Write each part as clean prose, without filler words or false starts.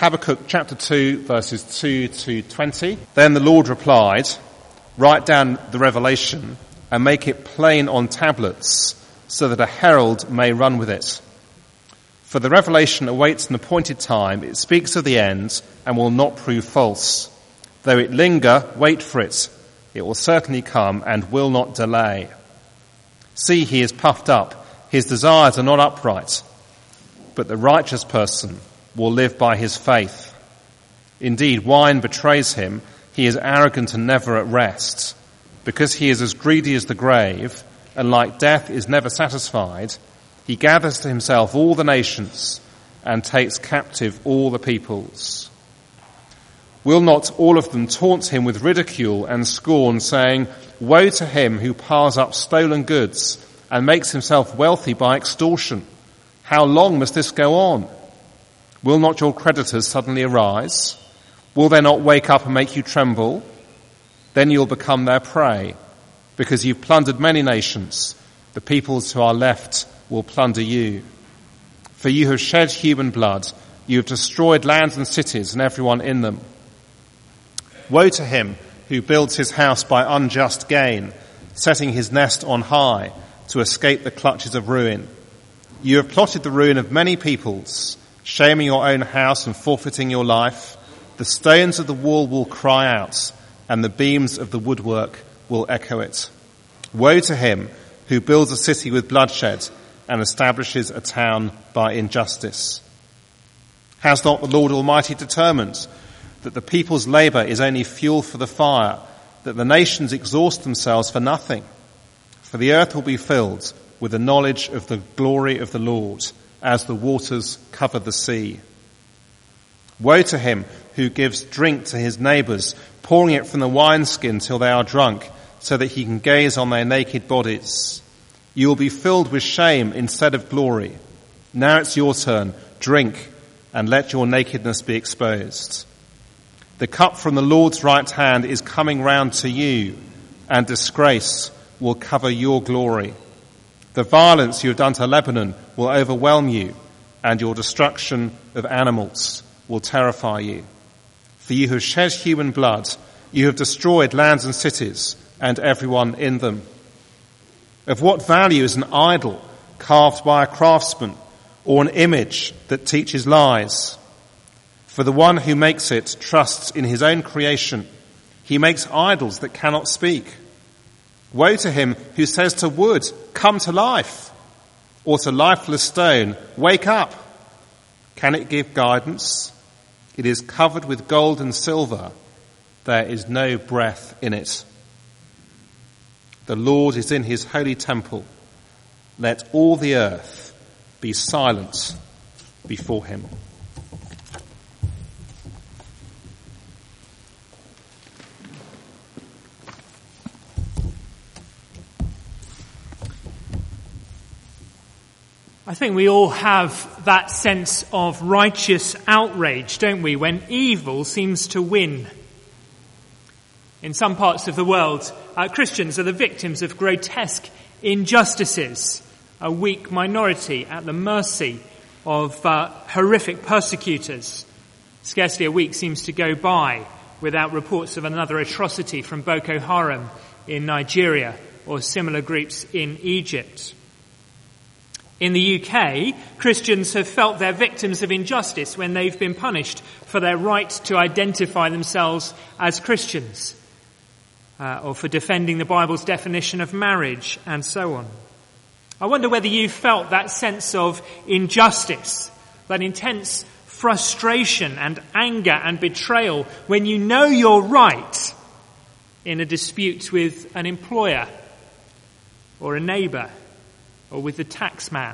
Habakkuk chapter 2, verses 2 to 20. Then the Lord replied, "Write down the revelation and make it plain on tablets, so that a herald may run with it. For the revelation awaits an appointed time. It speaks of the end and will not prove false. Though it linger, wait for it. It will certainly come and will not delay. See, he is puffed up. His desires are not upright. But the righteous person will live by his faith. Indeed, wine betrays him. He is arrogant and never at rest. Because he is as greedy as the grave, and like death is never satisfied, he gathers to himself all the nations and takes captive all the peoples. Will not all of them taunt him with ridicule and scorn, saying, 'Woe to him who piles up stolen goods and makes himself wealthy by extortion. How long must this go on? Will not your creditors suddenly arise? Will they not wake up and make you tremble? Then you'll become their prey, because you've plundered many nations. The peoples who are left will plunder you. For you have shed human blood. You have destroyed lands and cities and everyone in them. Woe to him who builds his house by unjust gain, setting his nest on high to escape the clutches of ruin. You have plotted the ruin of many peoples, shaming your own house and forfeiting your life. The stones of the wall will cry out, and the beams of the woodwork will echo it. Woe to him who builds a city with bloodshed and establishes a town by injustice. Has not the Lord Almighty determined that the people's labour is only fuel for the fire, that the nations exhaust themselves for nothing? For the earth will be filled with the knowledge of the glory of the Lord, as the waters cover the sea. Woe to him who gives drink to his neighbours, pouring it from the wineskin till they are drunk, so that he can gaze on their naked bodies. You will be filled with shame instead of glory. Now it's your turn. Drink, and let your nakedness be exposed. The cup from the Lord's right hand is coming round to you, and disgrace will cover your glory. The violence you have done to Lebanon will overwhelm you, and your destruction of animals will terrify you. For you have shed human blood, you have destroyed lands and cities, and everyone in them. Of what value is an idol carved by a craftsman, or an image that teaches lies? For the one who makes it trusts in his own creation. He makes idols that cannot speak. Woe to him who says to wood, 'Come to life,' or to lifeless stone, 'Wake up.' Can it give guidance? It is covered with gold and silver. There is no breath in it. The Lord is in his holy temple. Let all the earth be silent before him." I think we all have that sense of righteous outrage, don't we, when evil seems to win. In some parts of the world, Christians are the victims of grotesque injustices, a weak minority at the mercy of horrific persecutors. Scarcely a week seems to go by without reports of another atrocity from Boko Haram in Nigeria or similar groups in Egypt. In the UK, Christians have felt they're victims of injustice when they've been punished for their right to identify themselves as Christians, or for defending the Bible's definition of marriage, and so on. I wonder whether you've felt that sense of injustice, that intense frustration and anger and betrayal when you know you're right in a dispute with an employer or a neighbour, or with the tax man.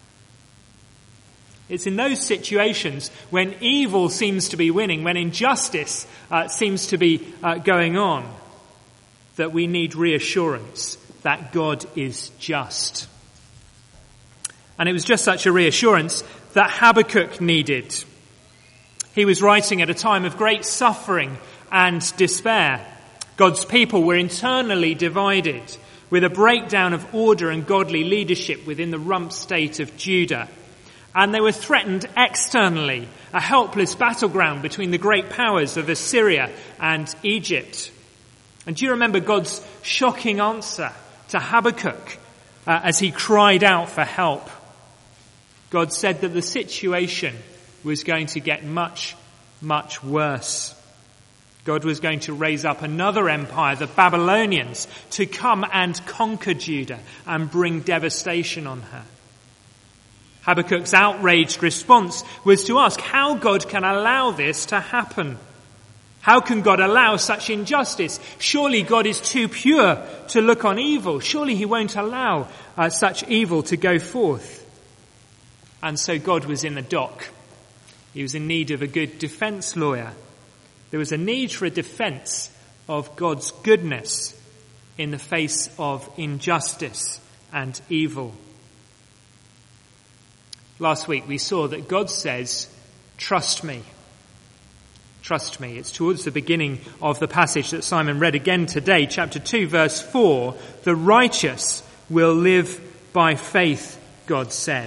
It's in those situations when evil seems to be winning, when injustice seems to be going on, that we need reassurance that God is just. And it was just such a reassurance that Habakkuk needed. He was writing at a time of great suffering and despair. God's people were internally divided, with a breakdown of order and godly leadership within the rump state of Judah. And they were threatened externally, a helpless battleground between the great powers of Assyria and Egypt. And do you remember God's shocking answer to Habakkuk as he cried out for help? God said that the situation was going to get much, much worse. God was going to raise up another empire, the Babylonians, to come and conquer Judah and bring devastation on her. Habakkuk's outraged response was to ask how God can allow this to happen. How can God allow such injustice? Surely God is too pure to look on evil. Surely he won't allow such evil to go forth. And so God was in the dock. He was in need of a good defense lawyer. There was a need for a defense of God's goodness in the face of injustice and evil. Last week we saw that God says, trust me. Trust me. It's towards the beginning of the passage that Simon read again today, chapter 2, verse 4. The righteous will live by faith, God said.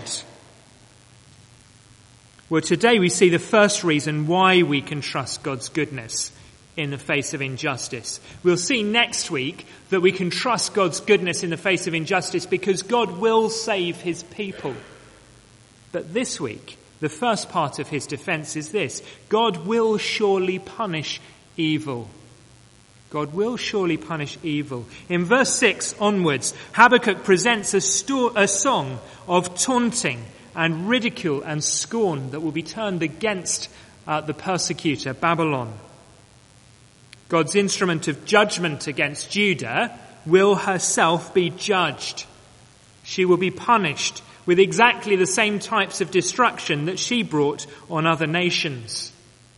Well, today we see the first reason why we can trust God's goodness in the face of injustice. We'll see next week that we can trust God's goodness in the face of injustice because God will save his people. But this week, the first part of his defense is this: God will surely punish evil. God will surely punish evil. In verse 6 onwards, Habakkuk presents a song of taunting and ridicule and scorn that will be turned against the persecutor, Babylon. God's instrument of judgment against Judah will herself be judged. She will be punished with exactly the same types of destruction that she brought on other nations.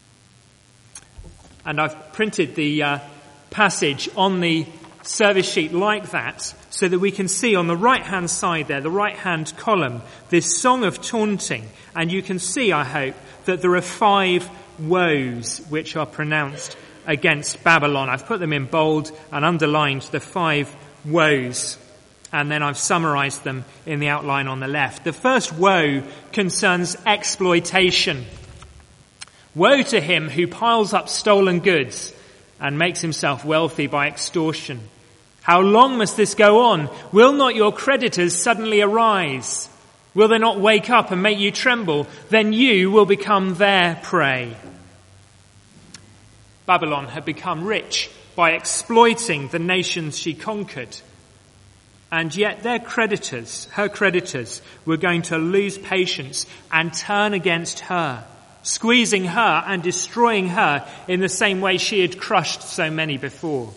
And I've printed the passage on the service sheet like that so that we can see on the right-hand side there, the right-hand column, this song of taunting. And you can see, I hope, that there are 5 woes which are pronounced against Babylon. I've put them in bold and underlined the 5 woes. And then I've summarized them in the outline on the left. The first woe concerns exploitation. Woe to him who piles up stolen goods and makes himself wealthy by extortion. How long must this go on? Will not your creditors suddenly arise? Will they not wake up and make you tremble? Then you will become their prey. Babylon had become rich by exploiting the nations she conquered. And yet her creditors, were going to lose patience and turn against her, squeezing her and destroying her in the same way she had crushed so many before.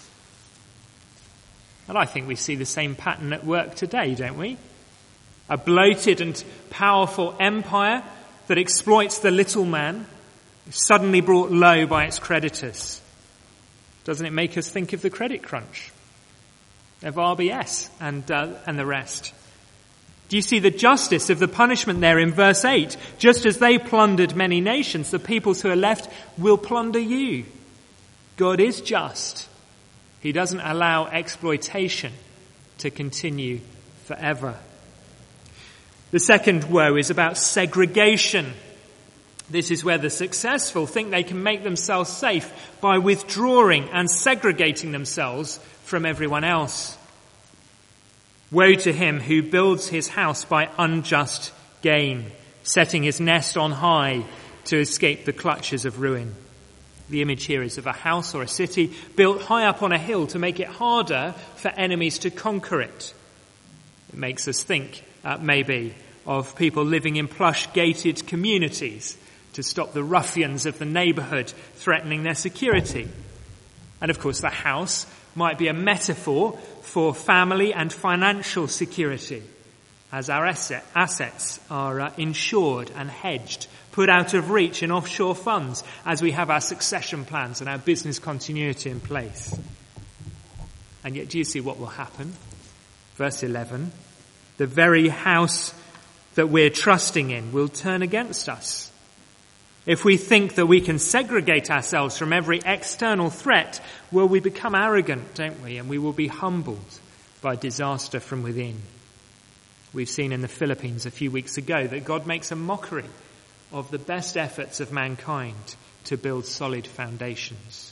And I think we see the same pattern at work today, don't we? A bloated and powerful empire that exploits the little man is suddenly brought low by its creditors. Doesn't it make us think of the credit crunch of RBS and the rest? Do you see the justice of the punishment there in verse 8? Just as they plundered many nations, the peoples who are left will plunder you. God is just. He doesn't allow exploitation to continue forever. The second woe is about segregation. This is where the successful think they can make themselves safe by withdrawing and segregating themselves from everyone else. Woe to him who builds his house by unjust gain, setting his nest on high to escape the clutches of ruin. The image here is of a house or a city built high up on a hill to make it harder for enemies to conquer it. It makes us think, maybe, of people living in plush gated communities to stop the ruffians of the neighbourhood threatening their security. And of course the house might be a metaphor for family and financial security, as our assets are insured and hedged, put out of reach in offshore funds, as we have our succession plans and our business continuity in place. And yet, do you see what will happen? Verse 11, the very house that we're trusting in will turn against us. If we think that we can segregate ourselves from every external threat, well, we become arrogant, don't we? And we will be humbled by disaster from within. We've seen in the Philippines a few weeks ago that God makes a mockery of the best efforts of mankind to build solid foundations.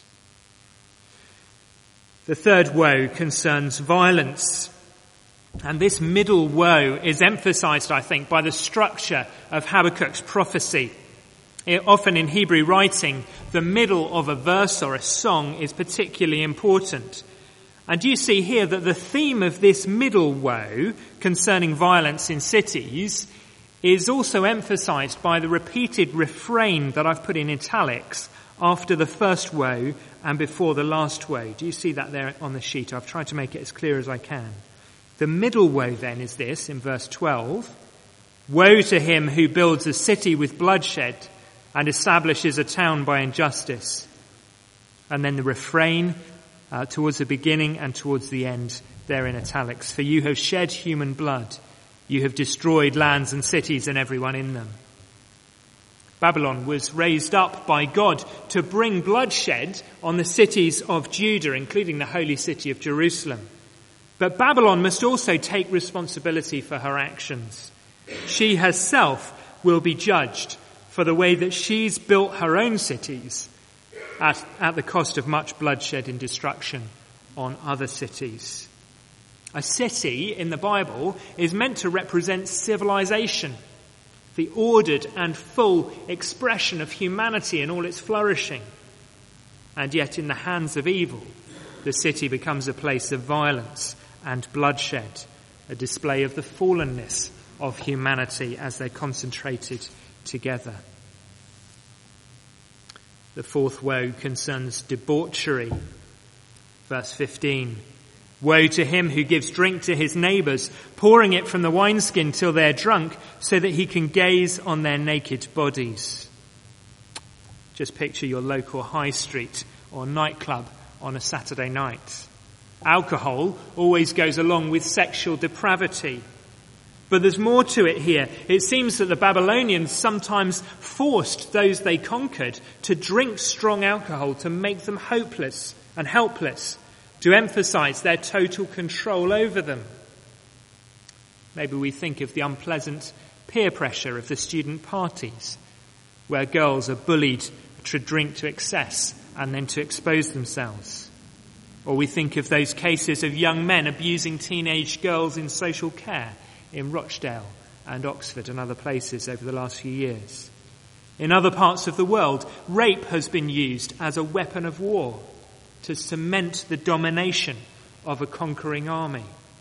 The third woe concerns violence. And this middle woe is emphasized, I think, by the structure of Habakkuk's prophecy. Often in Hebrew writing, the middle of a verse or a song is particularly important. And you see here that the theme of this middle woe concerning violence in cities is also emphasized by the repeated refrain that I've put in italics after the first woe and before the last woe. Do you see that there on the sheet? I've tried to make it as clear as I can. The middle woe then is this, in verse 12. Woe to him who builds a city with bloodshed and establishes a town by injustice. And then the refrain towards the beginning and towards the end, there in italics. For you have shed human blood. You have destroyed lands and cities and everyone in them. Babylon was raised up by God to bring bloodshed on the cities of Judah, including the holy city of Jerusalem. But Babylon must also take responsibility for her actions. She herself will be judged for the way that she's built her own cities at the cost of much bloodshed and destruction on other cities. A city in the Bible is meant to represent civilization, the ordered and full expression of humanity in all its flourishing. And yet in the hands of evil, the city becomes a place of violence and bloodshed, a display of the fallenness of humanity as they're concentrated together. The fourth woe concerns debauchery. Verse 15. Woe to him who gives drink to his neighbours, pouring it from the wineskin till they're drunk, so that he can gaze on their naked bodies. Just picture your local high street or nightclub on a Saturday night. Alcohol always goes along with sexual depravity. But there's more to it here. It seems that the Babylonians sometimes forced those they conquered to drink strong alcohol to make them hopeless and helpless, to emphasize their total control over them. Maybe we think of the unpleasant peer pressure of the student parties, where girls are bullied to drink to excess and then to expose themselves. Or we think of those cases of young men abusing teenage girls in social care in Rochdale and Oxford and other places over the last few years. In other parts of the world, rape has been used as a weapon of war to cement the domination of a conquering army.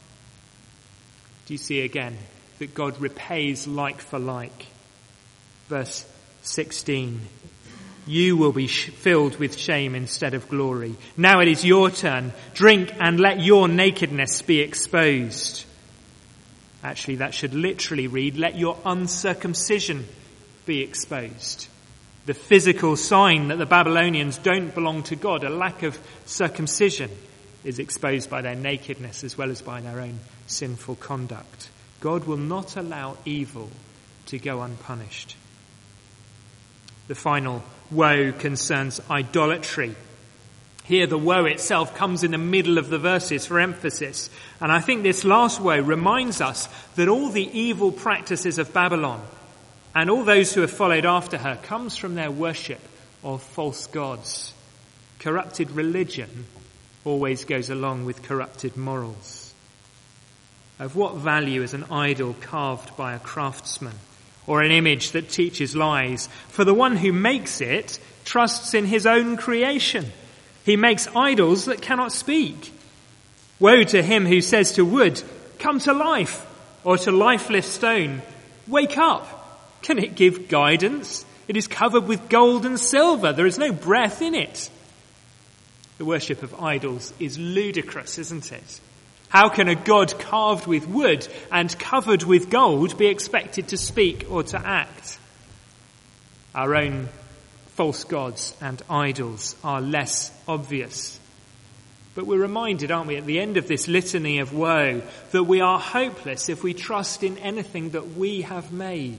Do you see again that God repays like for like? Verse 16. You will be filled with shame instead of glory. Now it is your turn. Drink and let your nakedness be exposed. Actually, that should literally read, let your uncircumcision be exposed. The physical sign that the Babylonians don't belong to God, a lack of circumcision, is exposed by their nakedness as well as by their own sinful conduct. God will not allow evil to go unpunished. The final woe concerns idolatry. Here the woe itself comes in the middle of the verses for emphasis. And I think this last woe reminds us that all the evil practices of Babylon and all those who have followed after her comes from their worship of false gods. Corrupted religion always goes along with corrupted morals. Of what value is an idol carved by a craftsman, or an image that teaches lies? For the one who makes it trusts in his own creation. He makes idols that cannot speak. Woe to him who says to wood, come to life, or to lifeless stone, wake up. Can it give guidance? It is covered with gold and silver. There is no breath in it. The worship of idols is ludicrous, isn't it? How can a god carved with wood and covered with gold be expected to speak or to act? Our own false gods and idols are less obvious. But we're reminded, aren't we, at the end of this litany of woe, that we are hopeless if we trust in anything that we have made.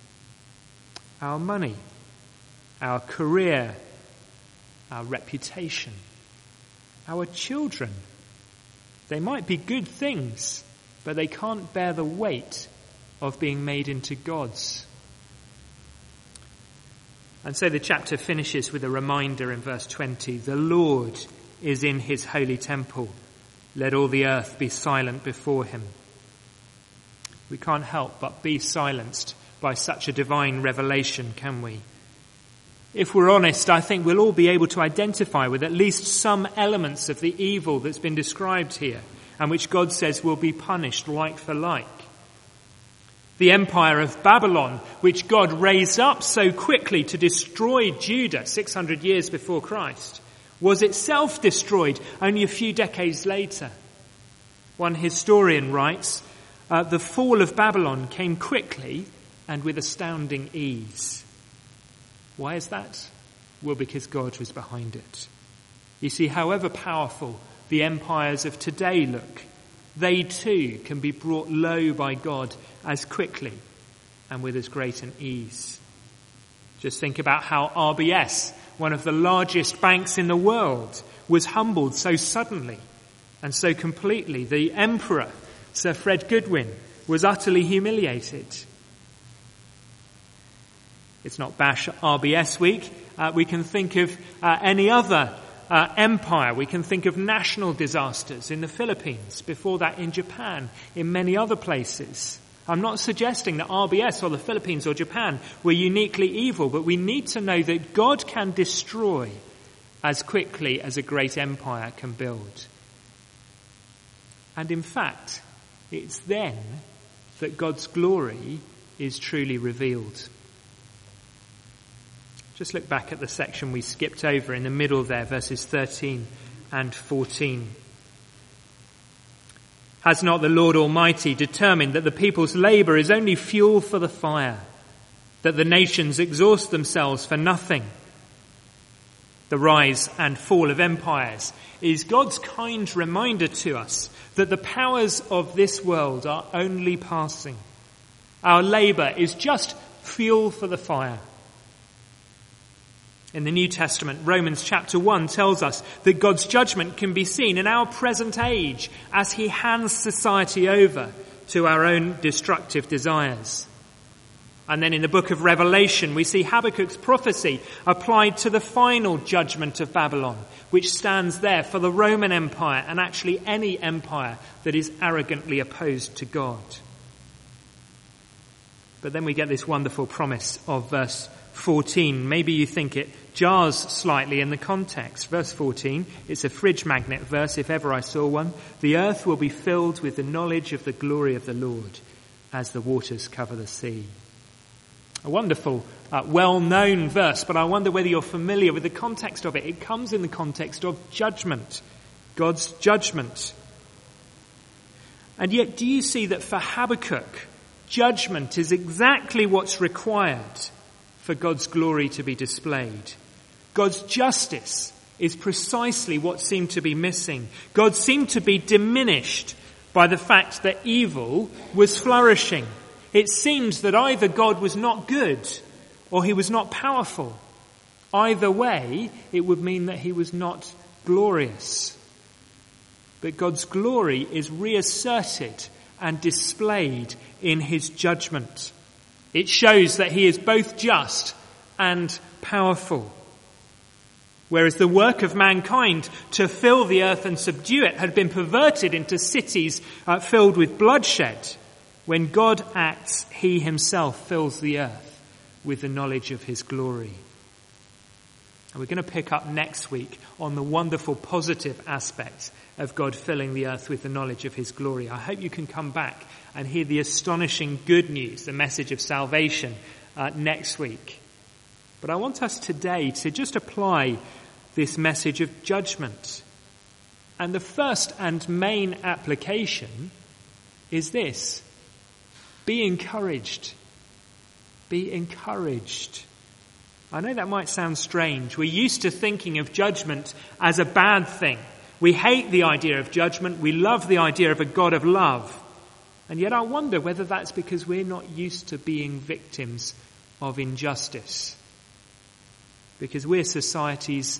Our money, our career, our reputation, our children. They might be good things, but they can't bear the weight of being made into gods. And so the chapter finishes with a reminder in verse 20, the Lord is in his holy temple. Let all the earth be silent before him. We can't help but be silenced by such a divine revelation, can we? If we're honest, I think we'll all be able to identify with at least some elements of the evil that's been described here, and which God says will be punished like for like. The empire of Babylon, which God raised up so quickly to destroy Judah 600 years before Christ, was itself destroyed only a few decades later. One historian writes, the fall of Babylon came quickly and with astounding ease. Why is that? Well, because God was behind it. You see, however powerful the empires of today look, they too can be brought low by God as quickly and with as great an ease. Just think about how RBS, one of the largest banks in the world, was humbled so suddenly and so completely. The Emperor, Sir Fred Goodwin, was utterly humiliated. It's not Bash RBS week. We can think of any other empire. We can think of national disasters in the Philippines, before that in Japan, in many other places. I'm not suggesting that RBS or the Philippines or Japan were uniquely evil, but we need to know that God can destroy as quickly as a great empire can build. And in fact, it's then that God's glory is truly revealed. Just look back at the section we skipped over in the middle there, verses 13 and 14. Has not the Lord Almighty determined that the people's labour is only fuel for the fire, that the nations exhaust themselves for nothing? The rise and fall of empires is God's kind reminder to us that the powers of this world are only passing. Our labour is just fuel for the fire. In the New Testament, Romans chapter 1 tells us that God's judgment can be seen in our present age as he hands society over to our own destructive desires. And then in the book of Revelation, we see Habakkuk's prophecy applied to the final judgment of Babylon, which stands there for the Roman Empire and actually any empire that is arrogantly opposed to God. But then we get this wonderful promise of verse 14. Maybe you think it jars slightly in the context. Verse 14, it's a fridge magnet verse if ever I saw one. The earth will be filled with the knowledge of the glory of the Lord as the waters cover the sea. A wonderful, well-known verse, but I wonder whether you're familiar with the context of it. It comes in the context of judgment, God's judgment. And yet, do you see that for Habakkuk, judgment is exactly what's required for God's glory to be displayed? God's justice is precisely what seemed to be missing. God seemed to be diminished by the fact that evil was flourishing. It seemed that either God was not good or he was not powerful. Either way, it would mean that he was not glorious. But God's glory is reasserted and displayed in his judgment. It shows that he is both just and powerful. Whereas the work of mankind to fill the earth and subdue it had been perverted into cities filled with bloodshed, when God acts, he himself fills the earth with the knowledge of his glory. And we're going to pick up next week on the wonderful positive aspects of God filling the earth with the knowledge of his glory. I hope you can come back and hear the astonishing good news, the message of salvation, next week. But I want us today to just apply this message of judgment. And the first and main application is this: be encouraged. Be encouraged. I know that might sound strange. We're used to thinking of judgment as a bad thing. We hate the idea of judgment. We love the idea of a God of love. And yet I wonder whether that's because we're not used to being victims of injustice. Because we're society's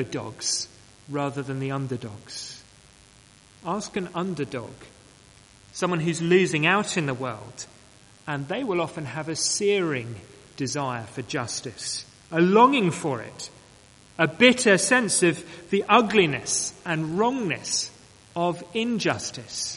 overdogs rather than the underdogs. Ask an underdog someone who's losing out in the world, and they will often have a searing desire for justice, a longing for it, a bitter sense of the ugliness and wrongness of injustice.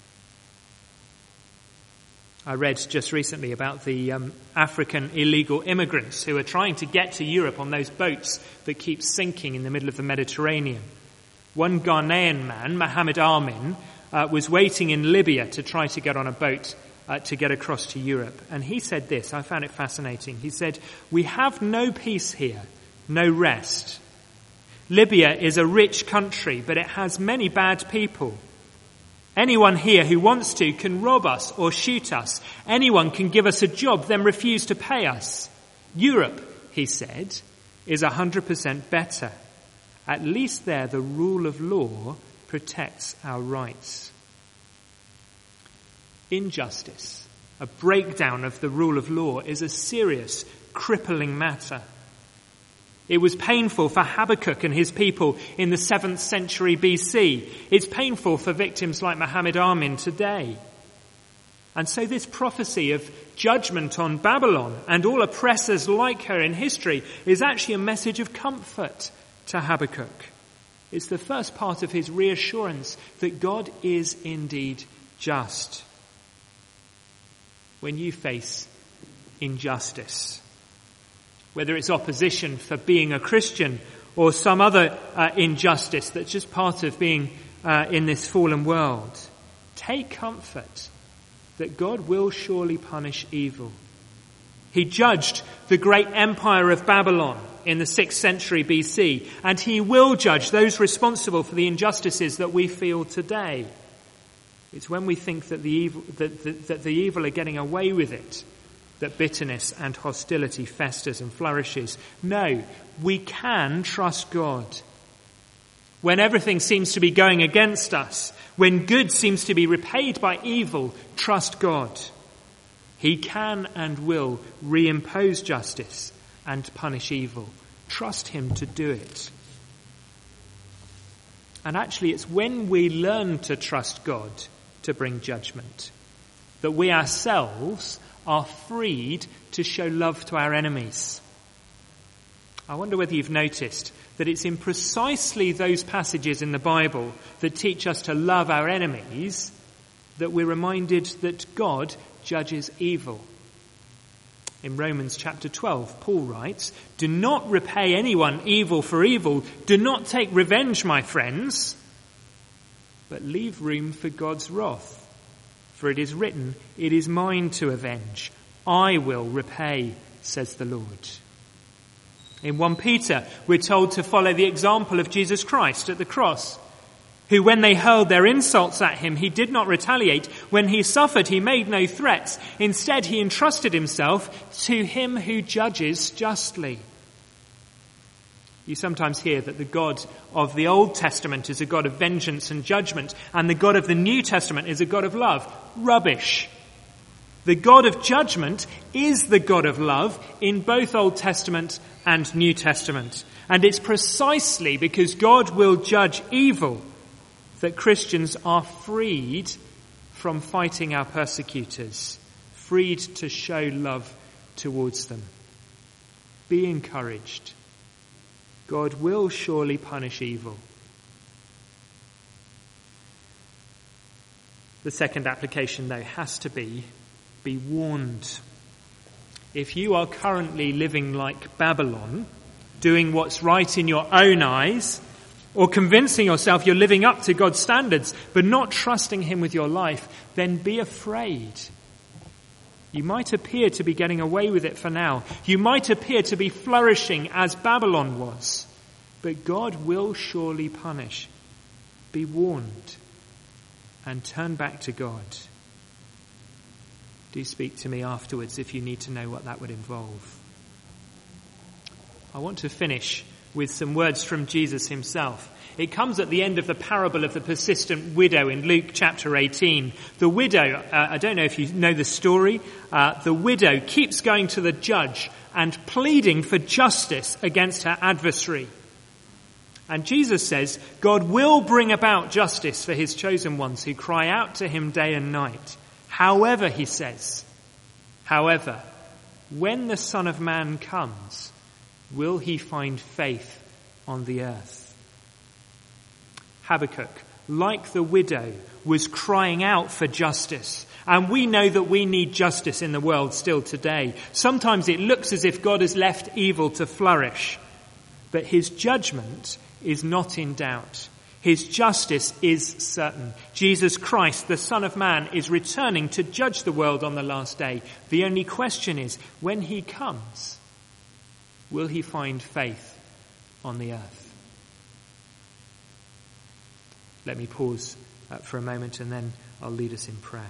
I read just recently about the African illegal immigrants who are trying to get to Europe on those boats that keep sinking in the middle of the Mediterranean. One Ghanaian man, Mohammed Amin, was waiting in Libya to try to get on a boat to get across to Europe. And he said this, I found it fascinating. He said, "We have no peace here, no rest. Libya is a rich country, but it has many bad people. Anyone here who wants to can rob us or shoot us. Anyone can give us a job, then refuse to pay us. Europe," he said, "is 100% better. At least there the rule of law protects our rights." Injustice, a breakdown of the rule of law, is a serious, crippling matter. It was painful for Habakkuk and his people in the 7th century BC. It's painful for victims like Mohammed Amin today. And so this prophecy of judgment on Babylon and all oppressors like her in history is actually a message of comfort to Habakkuk. It's the first part of his reassurance that God is indeed just. When you face injustice, whether it's opposition for being a Christian or some other injustice that's just part of being in this fallen world, take comfort that God will surely punish evil. He judged the great empire of Babylon in the 6th century BC, and he will judge those responsible for the injustices that we feel today. It's when we think that the evil are getting away with it that bitterness and hostility festers and flourishes. No, we can trust God. When everything seems to be going against us, when good seems to be repaid by evil, trust God. He can and will reimpose justice and punish evil. Trust him to do it. And actually, it's when we learn to trust God to bring judgment that we ourselves are freed to show love to our enemies. I wonder whether you've noticed that it's in precisely those passages in the Bible that teach us to love our enemies that we're reminded that God judges evil. In Romans chapter 12, Paul writes, "Do not repay anyone evil for evil. Do not take revenge, my friends, but leave room for God's wrath. For it is written, 'It is mine to avenge. I will repay,' says the Lord." In 1 Peter, we're told to follow the example of Jesus Christ at the cross, who, when they hurled their insults at him, he did not retaliate. When he suffered, he made no threats. Instead, he entrusted himself to him who judges justly. You sometimes hear that the God of the Old Testament is a God of vengeance and judgment, and the God of the New Testament is a God of love. Rubbish. The God of judgment is the God of love in both Old Testament and New Testament. And it's precisely because God will judge evil that Christians are freed from fighting our persecutors, freed to show love towards them. Be encouraged. God will surely punish evil. The second application, though, has to be warned. If you are currently living like Babylon, doing what's right in your own eyes, or convincing yourself you're living up to God's standards, but not trusting him with your life, then be afraid. You might appear to be getting away with it for now. You might appear to be flourishing as Babylon was. But God will surely punish. Be warned and turn back to God. Do speak to me afterwards if you need to know what that would involve. I want to finish with some words from Jesus himself. It comes at the end of the parable of the persistent widow in Luke chapter 18. The widow, I don't know if you know the story, the widow keeps going to the judge and pleading for justice against her adversary. And Jesus says God will bring about justice for his chosen ones who cry out to him day and night. However, he says, when the Son of Man comes, will he find faith on the earth? Habakkuk, like the widow, was crying out for justice. And we know that we need justice in the world still today. Sometimes it looks as if God has left evil to flourish. But his judgment is not in doubt. His justice is certain. Jesus Christ, the Son of Man, is returning to judge the world on the last day. The only question is, when he comes, will he find faith on the earth? Let me pause for a moment and then I'll lead us in prayer.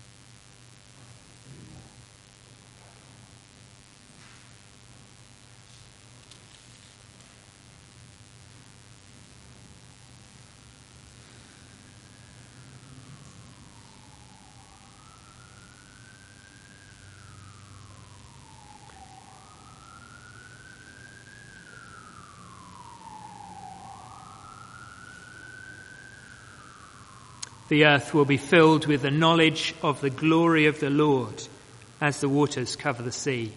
The earth will be filled with the knowledge of the glory of the Lord as the waters cover the sea.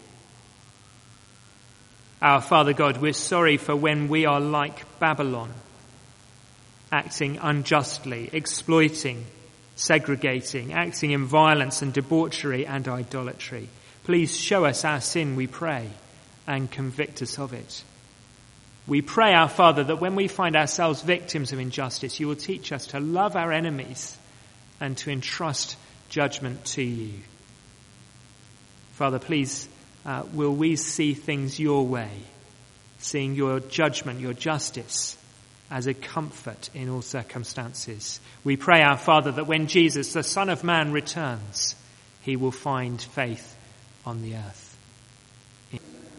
Our Father God, we're sorry for when we are like Babylon, acting unjustly, exploiting, segregating, acting in violence and debauchery and idolatry. Please show us our sin, we pray, and convict us of it. We pray, our Father, that when we find ourselves victims of injustice, you will teach us to love our enemies and to entrust judgment to you. Father, please, will we see things your way, seeing your judgment, your justice, as a comfort in all circumstances. We pray, our Father, that when Jesus, the Son of Man, returns, he will find faith on the earth.